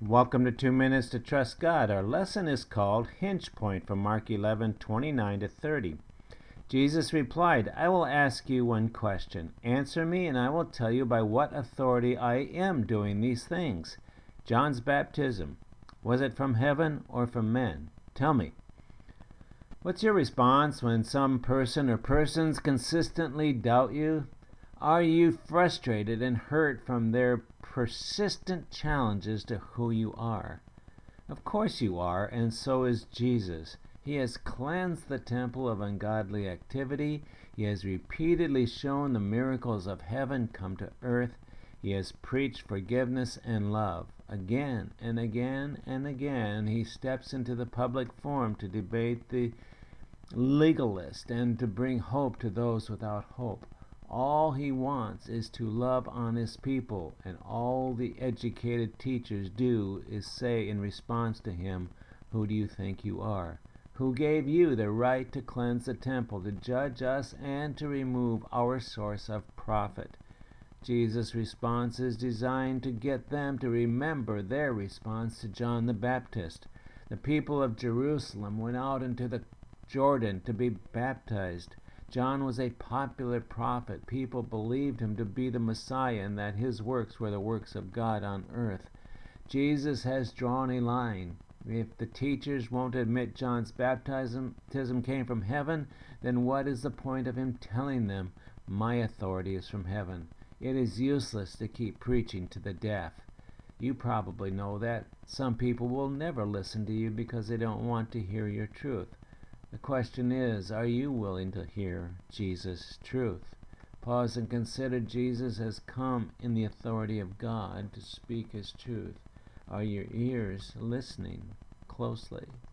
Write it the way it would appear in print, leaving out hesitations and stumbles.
Welcome to 2 Minutes to Trust God. Our lesson is called Hinge Point from Mark 11:29-30. Jesus replied, I will ask you one question. Answer me, and I will tell you by what authority I am doing these things. John's baptism, was it from heaven or from men? Tell me. What's your response when some person or persons consistently doubt you? Are you frustrated and hurt from their persistent challenges to who you are? Of course you are, and so is Jesus. He has cleansed the temple of ungodly activity. He has repeatedly shown the miracles of heaven come to earth. He has preached forgiveness and love. Again and again and again, he steps into the public forum to debate the legalist and to bring hope to those without hope. All he wants is to love honest people, and all the educated teachers do is say in response to him, who do you think you are? Who gave you the right to cleanse the temple, to judge us, and to remove our source of profit? Jesus' response is designed to get them to remember their response to John the Baptist. The people of Jerusalem went out into the Jordan to be baptized. John was a popular prophet. People believed him to be the Messiah and that his works were the works of God on earth. Jesus has drawn a line. If the teachers won't admit John's baptism came from heaven, then what is the point of him telling them, my authority is from heaven? It is useless to keep preaching to the deaf. You probably know that. Some people will never listen to you because they don't want to hear your truth. The question is, are you willing to hear Jesus' truth? Pause and consider. Jesus has come in the authority of God to speak his truth. Are your ears listening closely?